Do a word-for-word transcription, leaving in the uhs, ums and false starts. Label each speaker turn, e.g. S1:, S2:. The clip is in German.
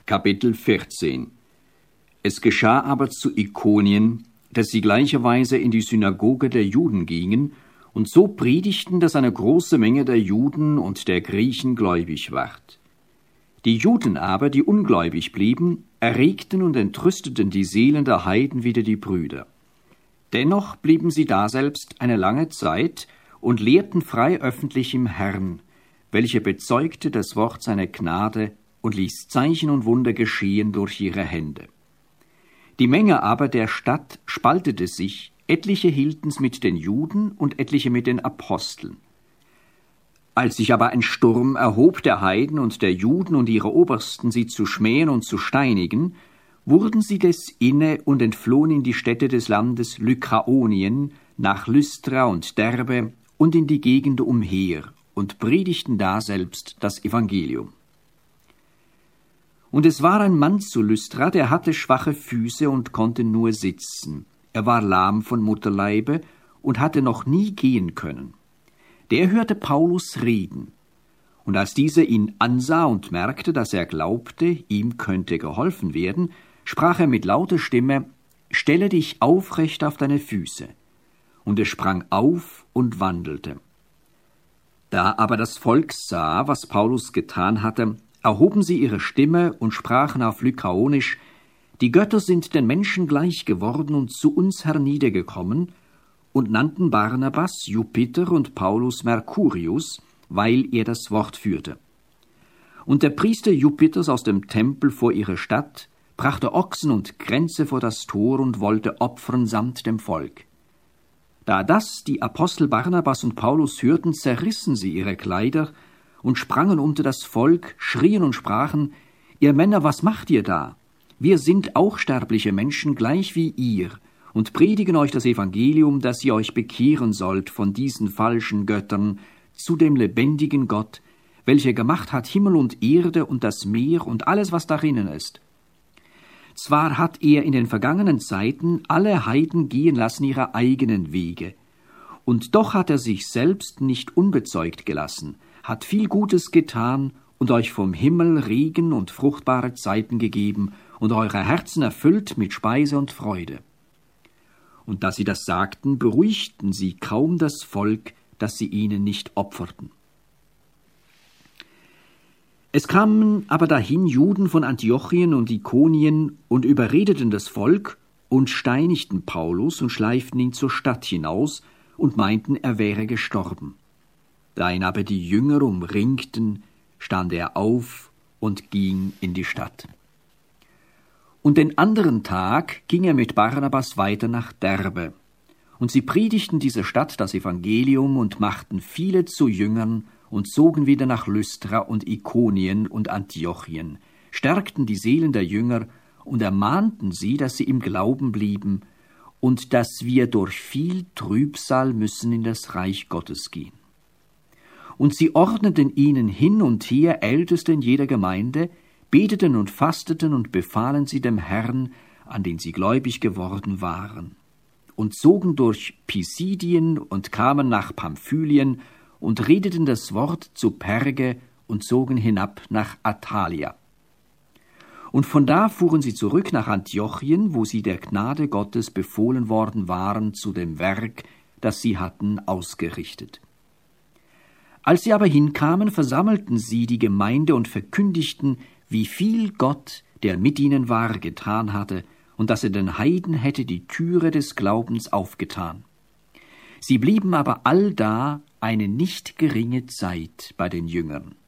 S1: Kapitel vierzehn. Es geschah aber zu Ikonien, dass sie gleicherweise in die Synagoge der Juden gingen und so predigten, dass eine große Menge der Juden und der Griechen gläubig ward. Die Juden aber, die ungläubig blieben, erregten und entrüsteten die Seelen der Heiden wider die Brüder. Dennoch blieben sie daselbst eine lange Zeit und lehrten frei öffentlich im Herrn, welcher bezeugte das Wort seiner Gnade und ließ Zeichen und Wunder geschehen durch ihre Hände. Die Menge aber der Stadt spaltete sich, etliche hielten's mit den Juden und etliche mit den Aposteln. Als sich aber ein Sturm erhob der Heiden und der Juden und ihre Obersten, sie zu schmähen und zu steinigen, wurden sie des inne und entflohen in die Städte des Landes Lykaonien, nach Lystra und Derbe und in die Gegend umher und predigten daselbst das Evangelium. Und es war ein Mann zu Lystra, der hatte schwache Füße und konnte nur sitzen. Er war lahm von Mutterleibe und hatte noch nie gehen können. Der hörte Paulus reden. Und als dieser ihn ansah und merkte, dass er glaubte, ihm könnte geholfen werden, sprach er mit lauter Stimme: »Stelle dich aufrecht auf deine Füße.« Und er sprang auf und wandelte. Da aber das Volk sah, was Paulus getan hatte, erhoben sie ihre Stimme und sprachen auf Lykaonisch: »Die Götter sind den Menschen gleich geworden und zu uns herniedergekommen«, und nannten Barnabas Jupiter und Paulus Mercurius, weil er das Wort führte. Und der Priester Jupiters aus dem Tempel vor ihre Stadt brachte Ochsen und Kränze vor das Tor und wollte opfern samt dem Volk. Da das die Apostel Barnabas und Paulus hörten, zerrissen sie ihre Kleider und sprangen unter das Volk, schrien und sprachen: »Ihr Männer, was macht ihr da? Wir sind auch sterbliche Menschen, gleich wie ihr, und predigen euch das Evangelium, dass ihr euch bekehren sollt von diesen falschen Göttern zu dem lebendigen Gott, welcher gemacht hat Himmel und Erde und das Meer und alles, was darinnen ist. Zwar hat er in den vergangenen Zeiten alle Heiden gehen lassen ihre eigenen Wege, und doch hat er sich selbst nicht unbezeugt gelassen, hat viel Gutes getan und euch vom Himmel Regen und fruchtbare Zeiten gegeben und eure Herzen erfüllt mit Speise und Freude.« Und da sie das sagten, beruhigten sie kaum das Volk, dass sie ihnen nicht opferten. Es kamen aber dahin Juden von Antiochien und Ikonien und überredeten das Volk und steinigten Paulus und schleiften ihn zur Stadt hinaus und meinten, er wäre gestorben. Da ihn aber die Jünger umringten, stand er auf und ging in die Stadt. Und den anderen Tag ging er mit Barnabas weiter nach Derbe. Und sie predigten dieser Stadt das Evangelium und machten viele zu Jüngern und zogen wieder nach Lystra und Ikonien und Antiochien, stärkten die Seelen der Jünger und ermahnten sie, dass sie im Glauben blieben und dass wir durch viel Trübsal müssen in das Reich Gottes gehen. Und sie ordneten ihnen hin und her Älteste in jeder Gemeinde, beteten und fasteten und befahlen sie dem Herrn, an den sie gläubig geworden waren, und zogen durch Pisidien und kamen nach Pamphylien und redeten das Wort zu Perge und zogen hinab nach Attalia. Und von da fuhren sie zurück nach Antiochien, wo sie der Gnade Gottes befohlen worden waren zu dem Werk, das sie hatten ausgerichtet. Als sie aber hinkamen, versammelten sie die Gemeinde und verkündigten, wie viel Gott, der mit ihnen war, getan hatte, und dass er den Heiden hätte die Türe des Glaubens aufgetan. Sie blieben aber allda eine nicht geringe Zeit bei den Jüngern.